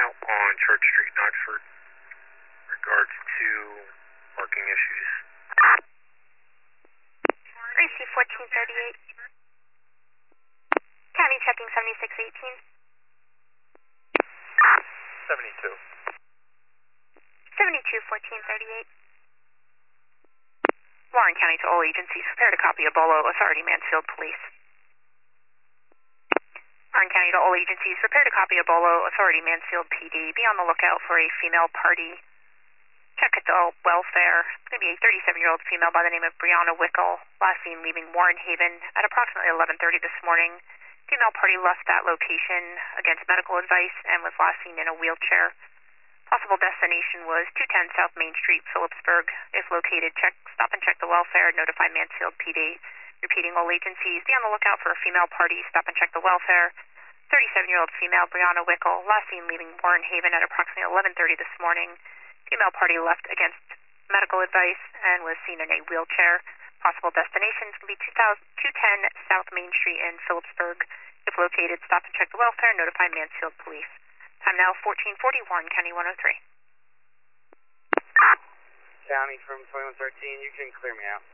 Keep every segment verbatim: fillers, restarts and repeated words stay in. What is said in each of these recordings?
out on Church Street in Oxford in regards to parking issues. R C fourteen thirty-eight. County checking seventy-six eighteen. seventy-two. seventy-two fourteen thirty-eight. Warren County to all agencies, prepare to copy a Bolo, Authority Mansfield Police. Warren County to all agencies, prepare to copy a Bolo, Authority Mansfield P D. Be on the lookout for a female party. Check adult welfare. It's going to be a thirty-seven-year-old female by the name of Brianna Wickel, last seen leaving Warren Haven at approximately eleven thirty this morning. Female party left that location against medical advice and was last seen in a wheelchair. Possible destination was two ten South Main Street, Phillipsburg. If located, check, stop and check the welfare, notify Mansfield P D. Repeating, all agencies, be on the lookout for a female party, stop and check the welfare. thirty-seven-year-old female, Brianna Wickel, last seen leaving Warren Haven at approximately eleven thirty this morning. Female party left against medical advice and was seen in a wheelchair. Possible destinations will be two ten South Main Street in Phillipsburg. If located, stop and check the welfare, notify Mansfield Police. Time now fourteen forty-one, County one oh three. County from twenty-one thirteen, you can clear me out.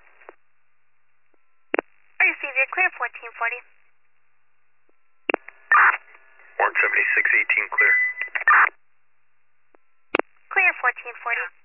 Receive your clear fourteen forty. one seventy-six eighteen clear. Clear fourteen forty.